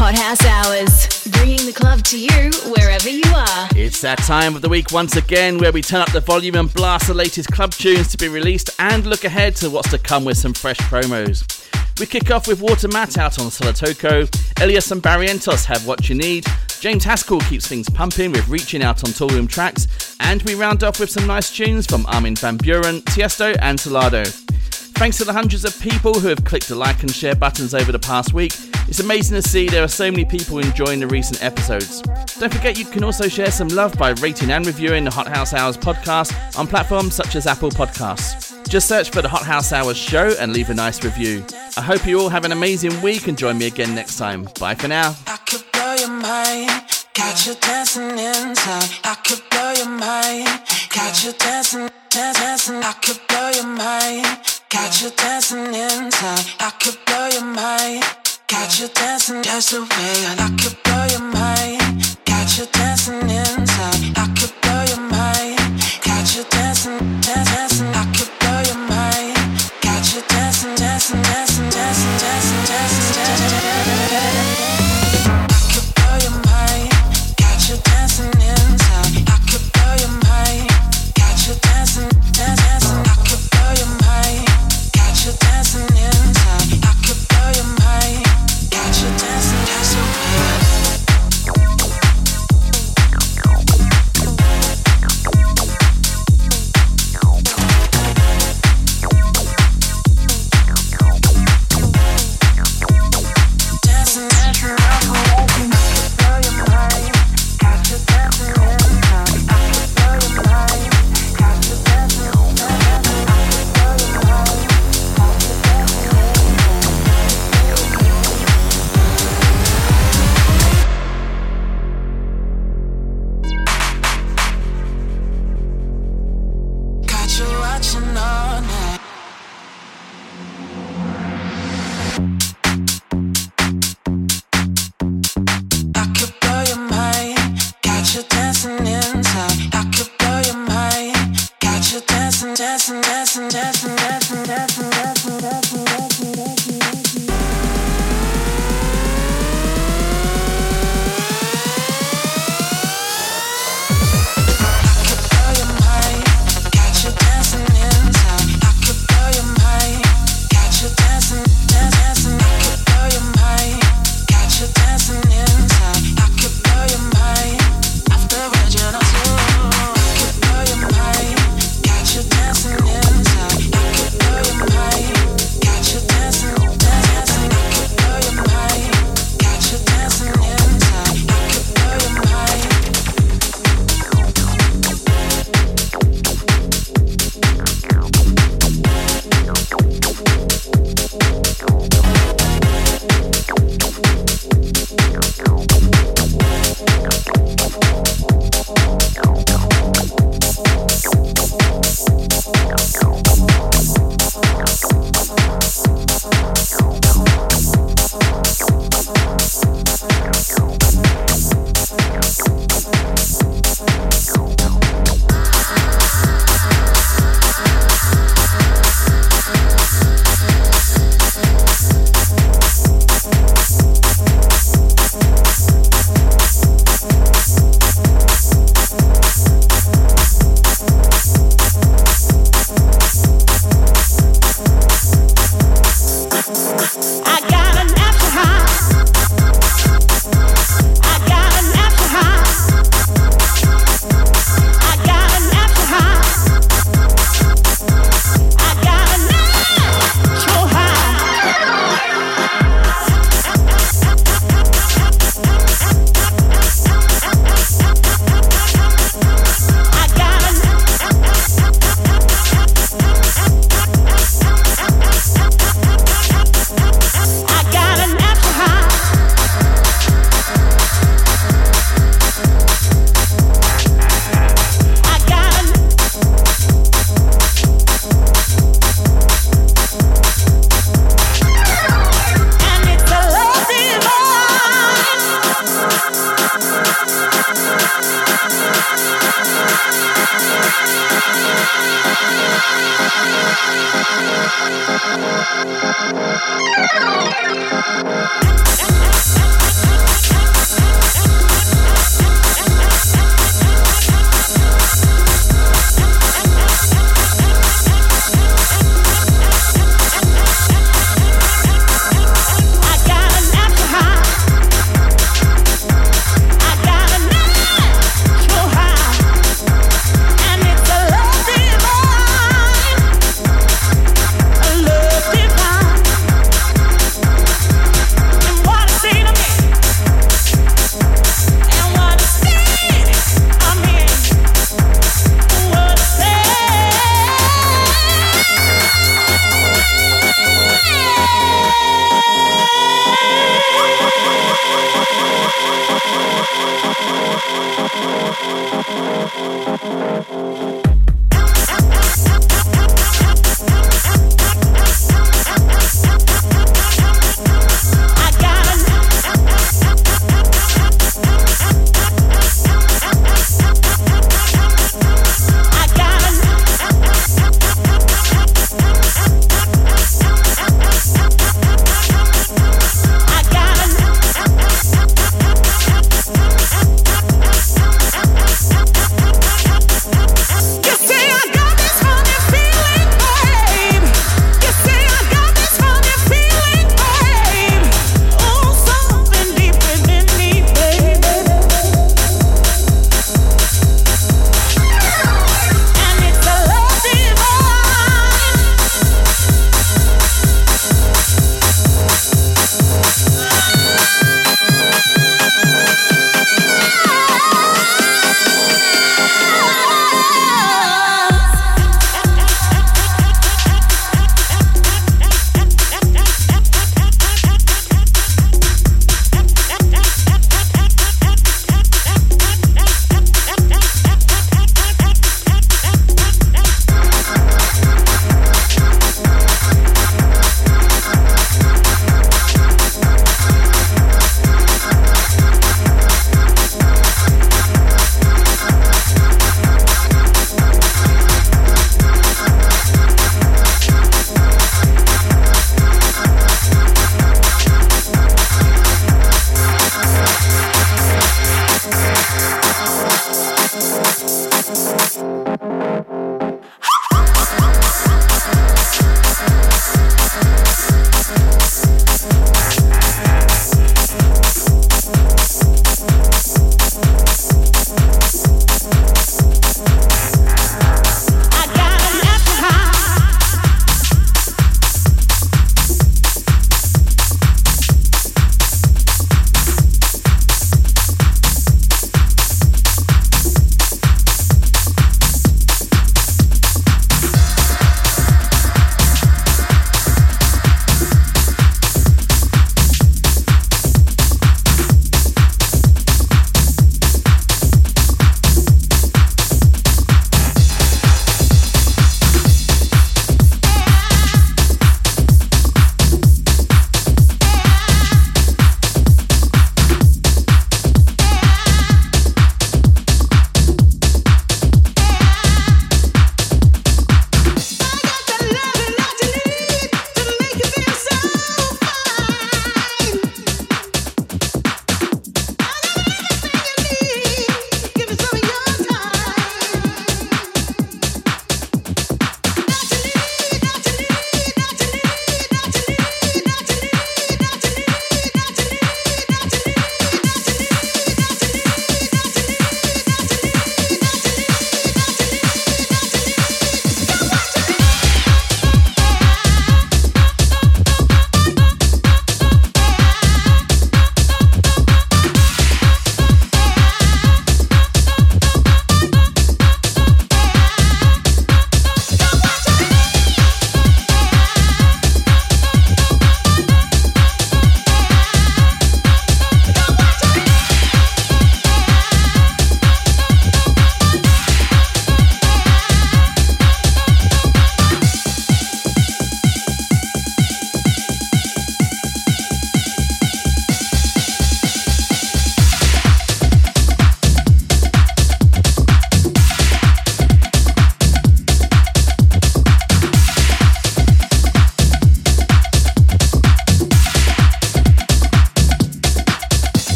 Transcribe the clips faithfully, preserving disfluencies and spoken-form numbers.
Hot House Hours, bringing the club to you wherever you are. It's that time of the week once again where we turn up the volume and blast the latest club tunes to be released and look ahead to what's to come with some fresh promos. We kick off with Water Matt out on Solotoko, Elias and Barrientos have What You Need, James Haskell keeps things pumping with Reaching out on Toolroom Tracks, and we round off with some nice tunes from Armin van Buuren, Tiesto and Solardo. Thanks to the hundreds of people who have clicked the like and share buttons over the past week, it's amazing to see there are so many people enjoying the recent episodes. Don't forget you can also share some love by rating and reviewing the Hot House Hours podcast on platforms such as Apple Podcasts. Just search for the Hot House Hours show and leave a nice review. I hope you all have an amazing week and join me again next time. Bye for now. I could blow your mind, got you dancing inside. I could blow your mind, got you dancing, dancing. I could blow your mind, got you dancing inside. I could blow your mind, got you dancing just the way I like. I could blow your mind, got you dancing inside. I could blow your mind, got you dancing, dancing. I could blow your mind, got you dancing, dancing, dancing, dancing, dancing, dancing, dancing. I could blow your mind, got you dancing inside. I could blow your mind, got you dancing, dancing. I could blow your mind, got you dancing inside. I could blow your mind, got you dancing just the way.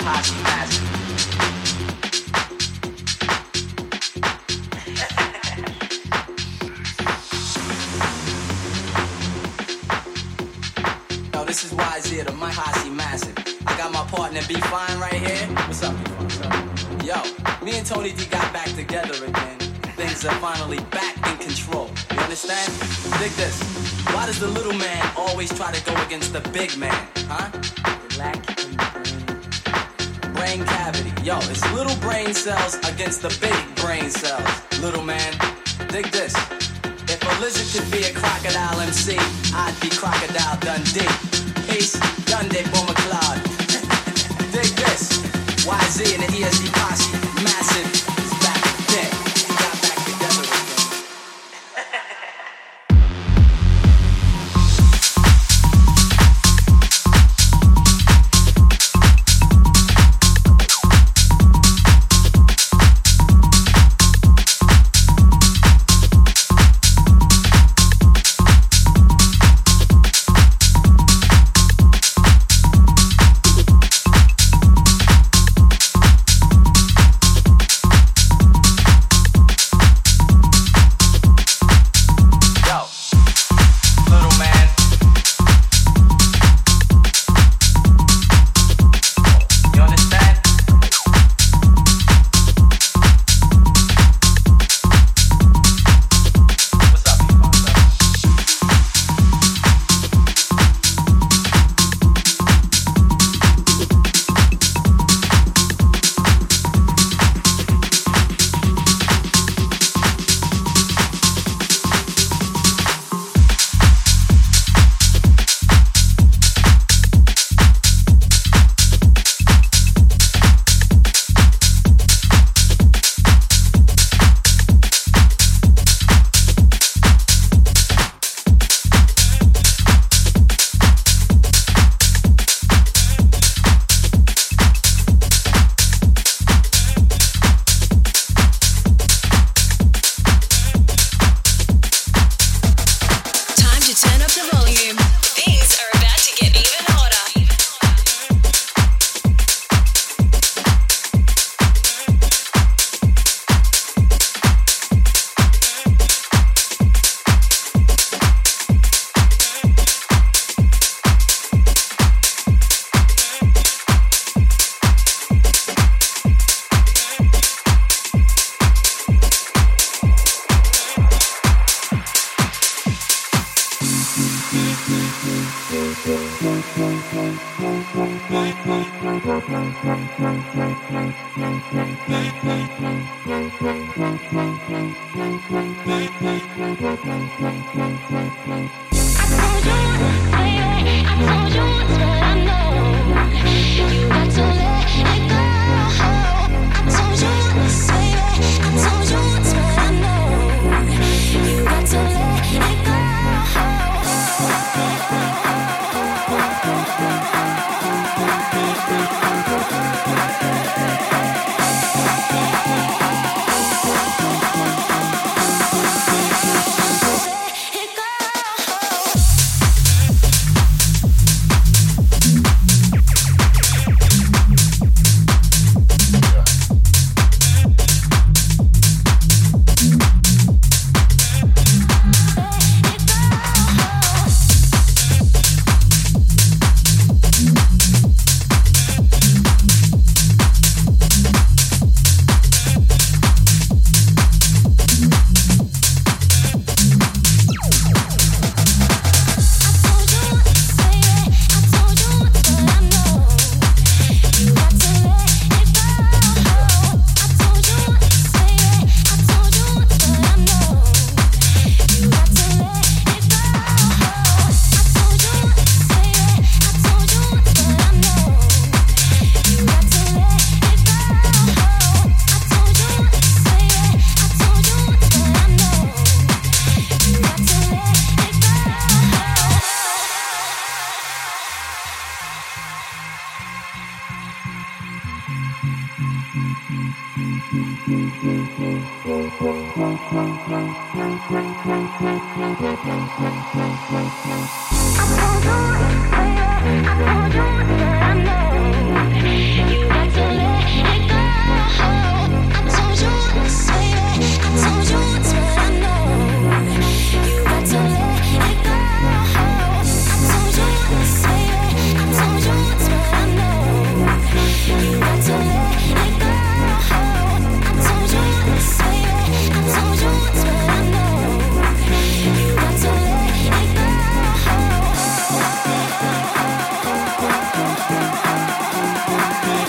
posse massive. Yo, this is Y Z, the my posse massive. I got my partner B Fine right here. What's up, B Fine? What's up? Yo, me and Tony D got back together again. Things are finally back in control. You understand? Dig this. Why does the little man always try to go against the big man? Huh? Lack in the brain. Brain cavity. Yo, it's little brain cells against the big brain cells. Little man, dig this. If a lizard could be a crocodile M C, I'd be Crocodile Dundee. Peace, Dundee Bomber Cloud. Dig this. Y Z and the E S D posse. Massive. Is back again. Got back together again. You got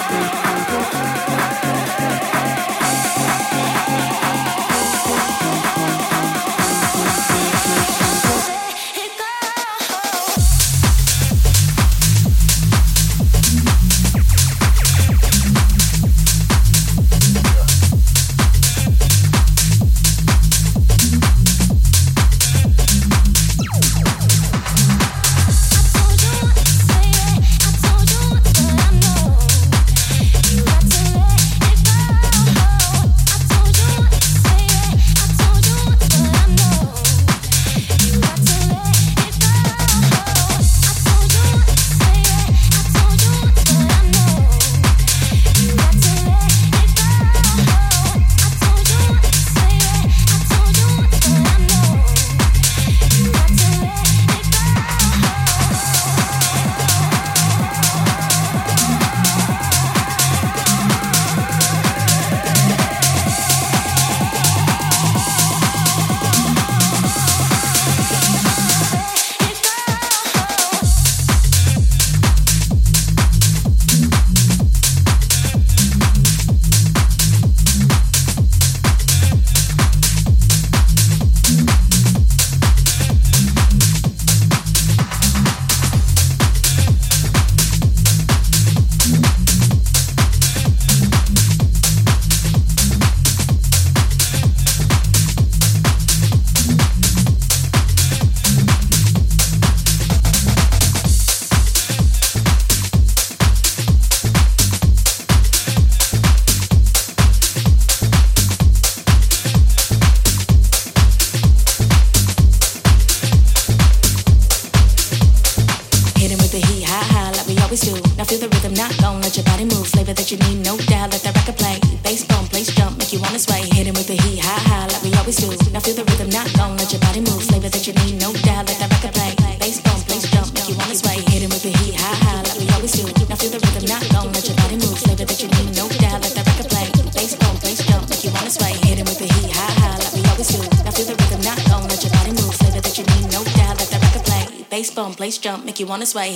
Place jump, make you wanna sway.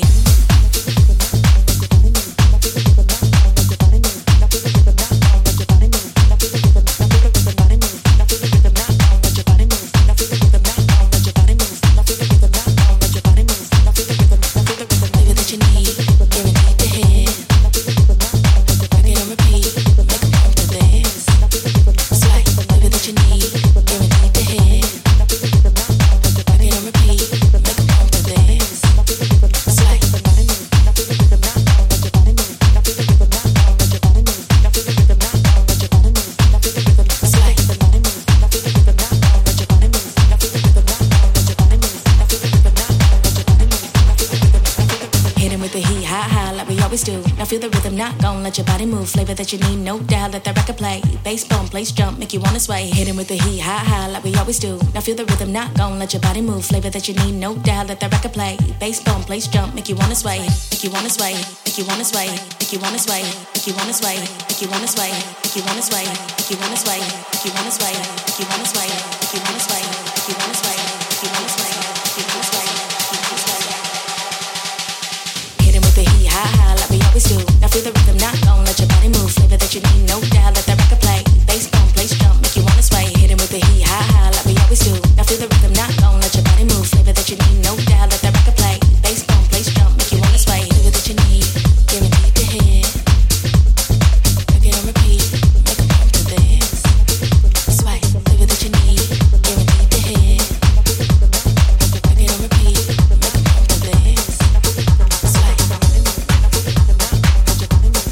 Let your body move, flavor that you need, no doubt. Let that record play. Bass bump, place jump, make you wanna sway. Hit him with the heat, high, high, like we always do. Now feel the rhythm, not gon' let your body move, flavor that you need, no doubt. Let that record play. Bass bump, place jump, make you wanna sway, make you wanna sway, make you wanna sway, make you wanna sway, make you wanna sway, make you wanna sway, make you wanna sway, make you wanna sway, make you wanna sway, make you wanna sway, make you wanna sway, make you wanna sway, make you wanna sway, make you wanna sway, make you wanna sway. Hit him with the heat, high, high, like we always do. Now feel the rhythm, not gon' let your body move, flavor that you need, no doubt. Let that record play. Bass bump, place jump, make you wanna sway. Hit him with the heat, high, high, like we always do. Now feel the rhythm, not gon' let your body move, flavor that you need, no doubt. Let that record play. Bass bump, place jump, make you wanna sway. Flavor that you need, guaranteed to hit. Work it on repeat, make a pump to this. Sway, flavor that you need, guaranteed to hit. Work it on repeat, make a pump to this. Sway.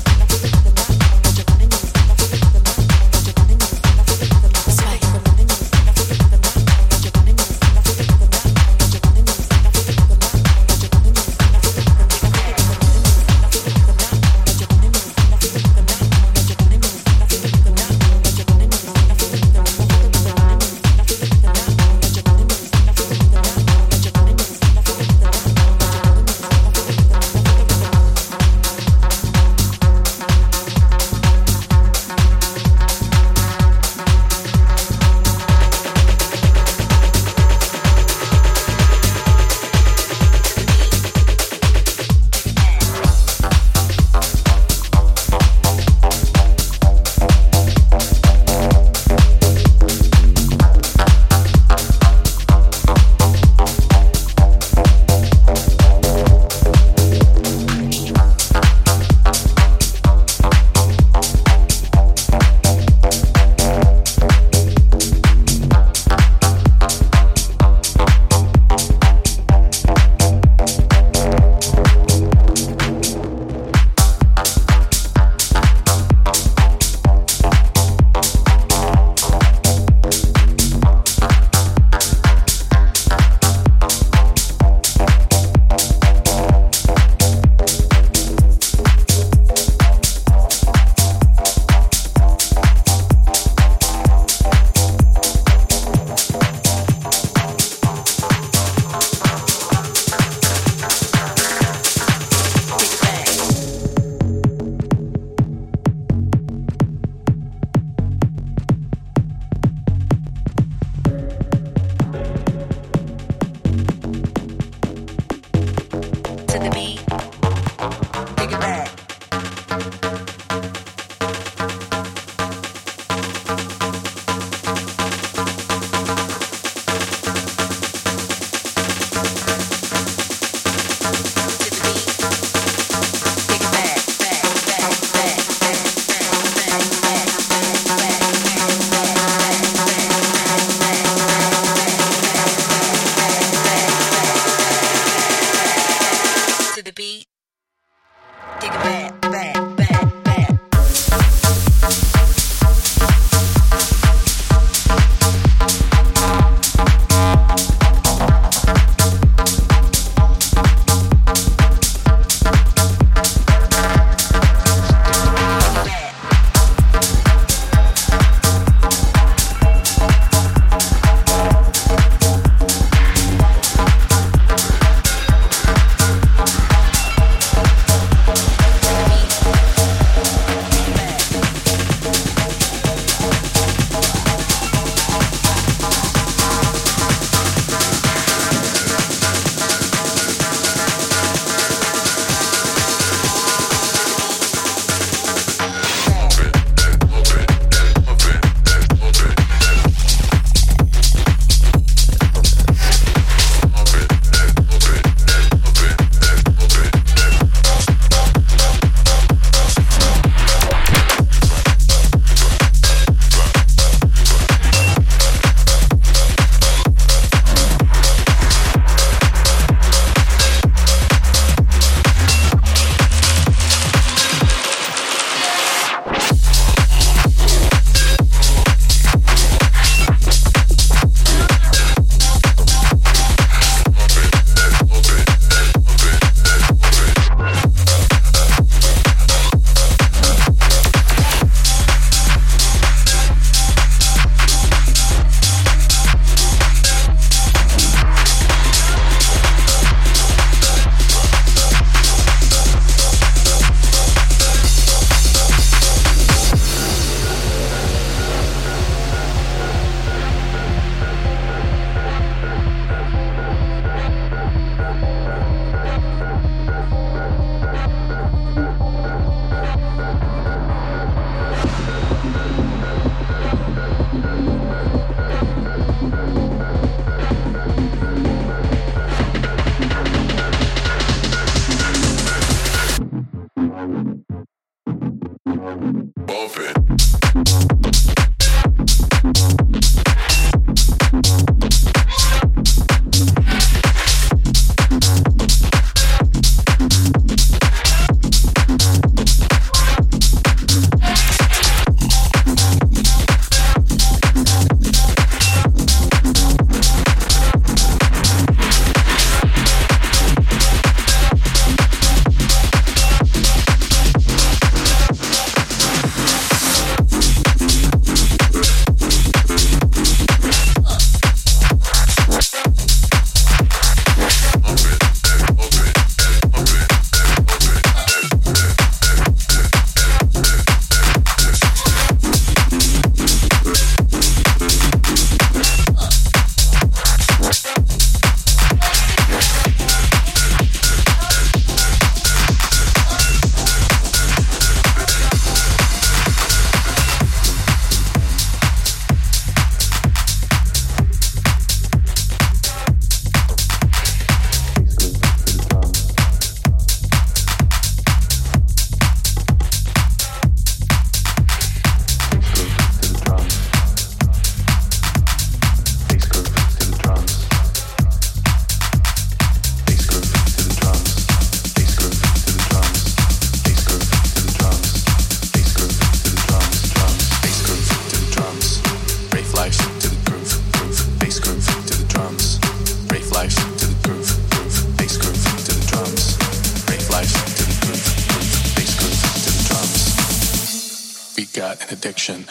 addiction.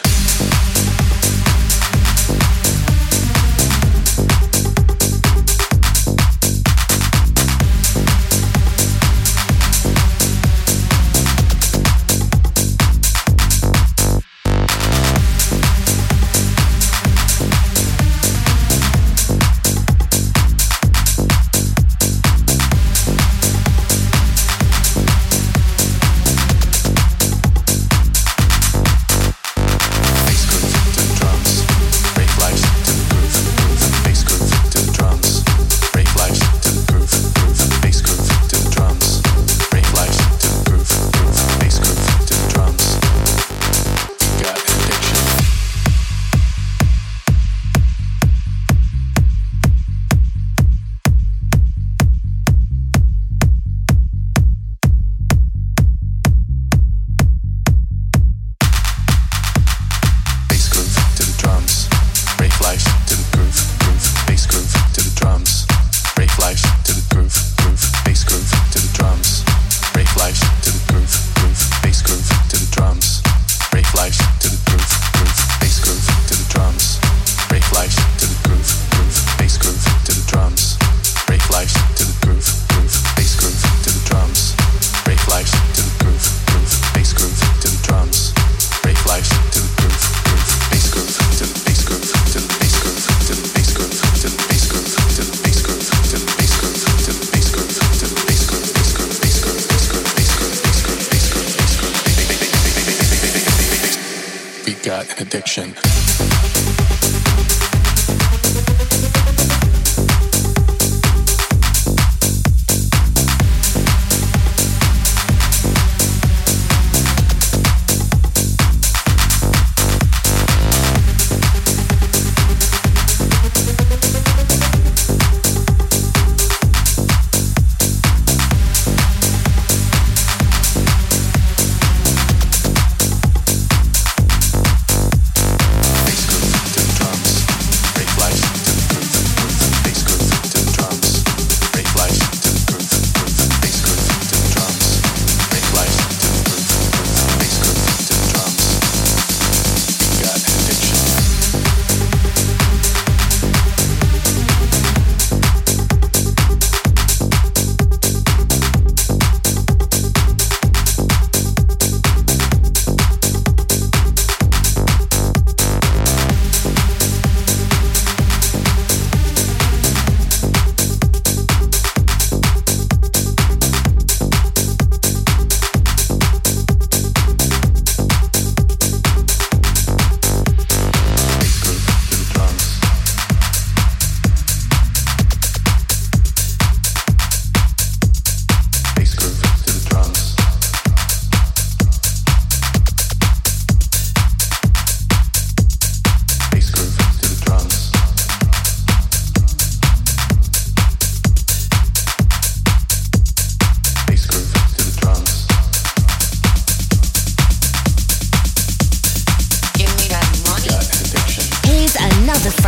Addiction.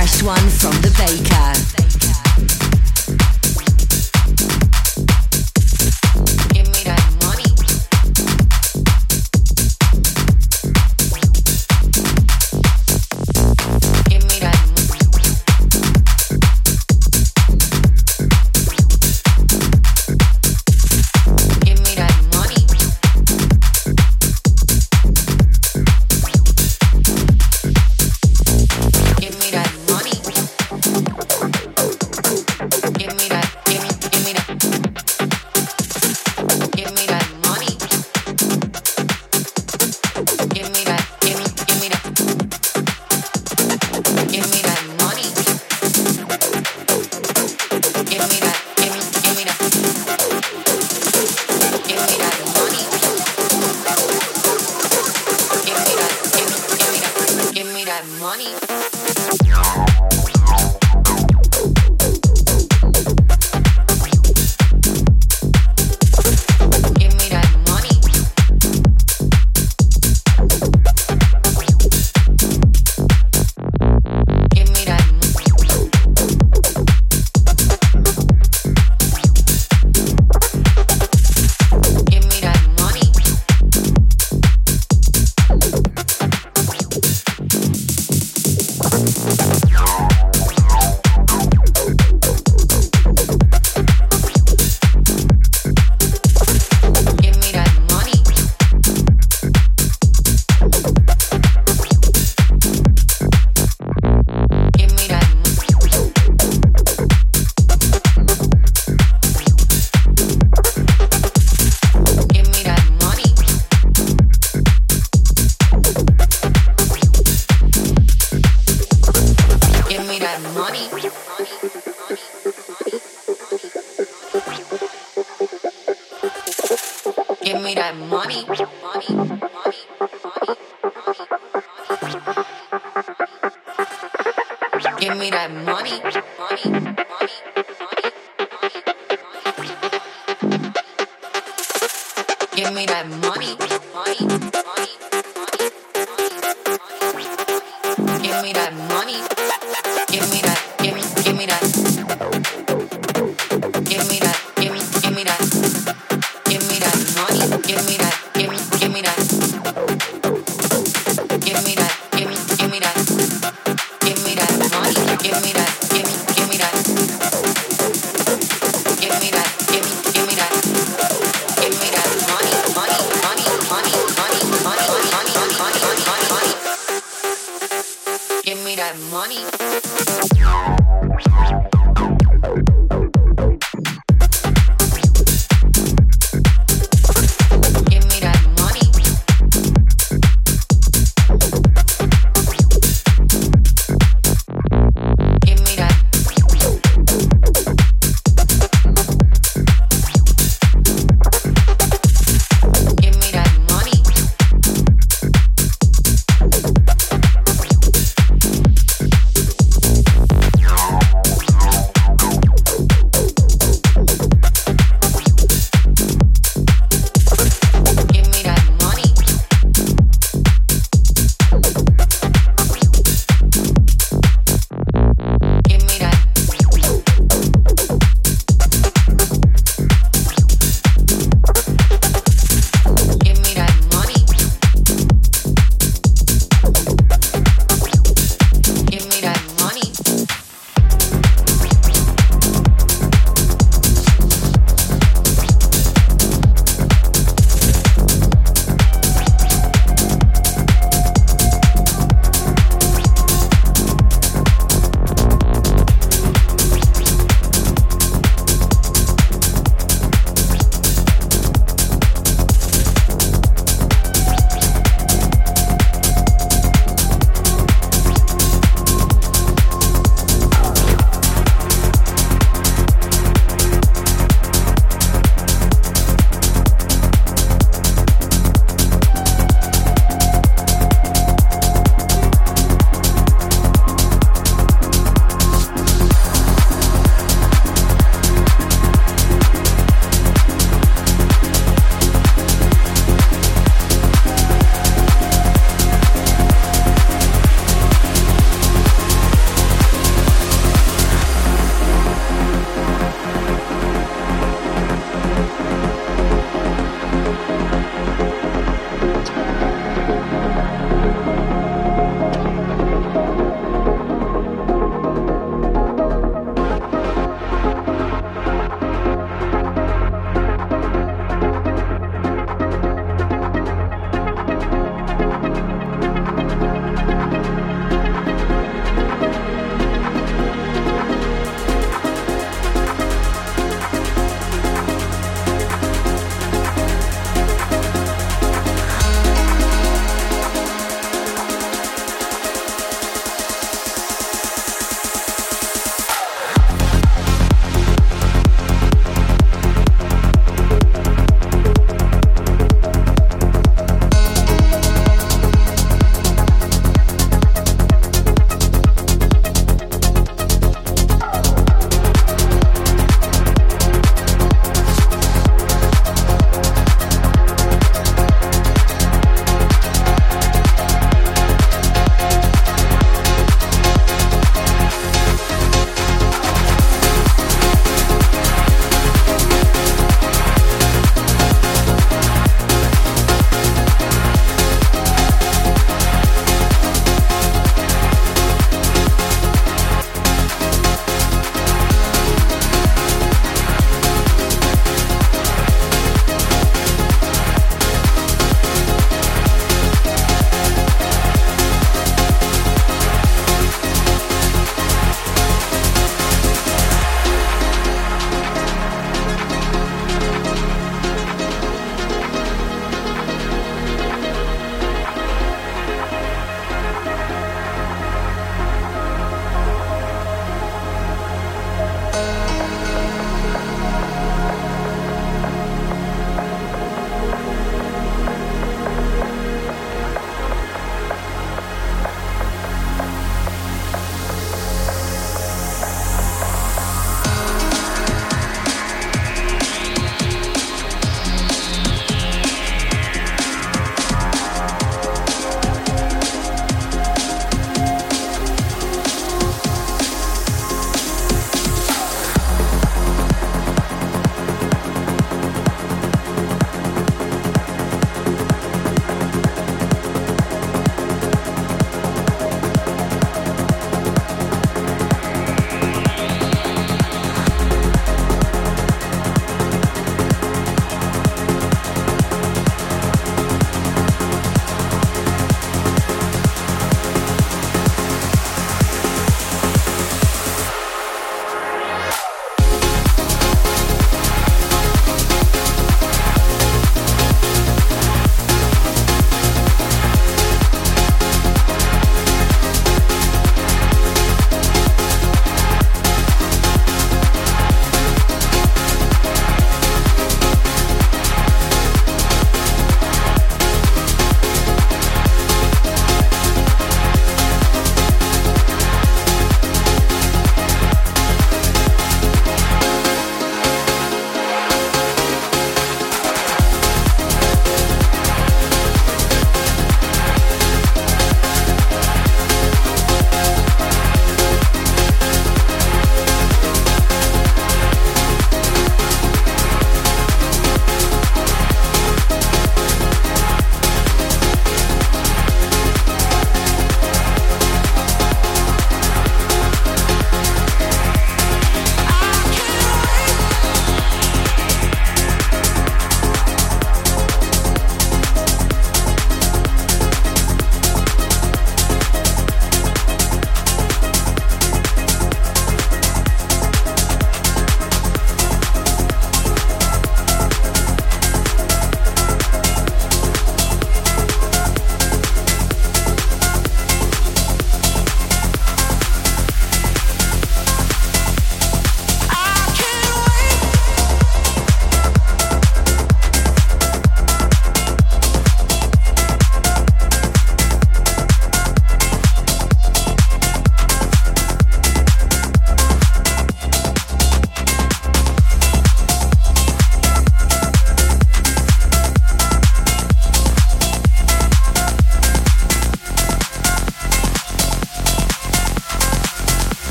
fresh one from the baker. Money, money, money, money, money.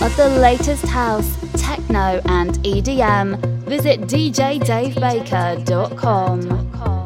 of the latest house, techno and E D M, visit d j dave baker dot com.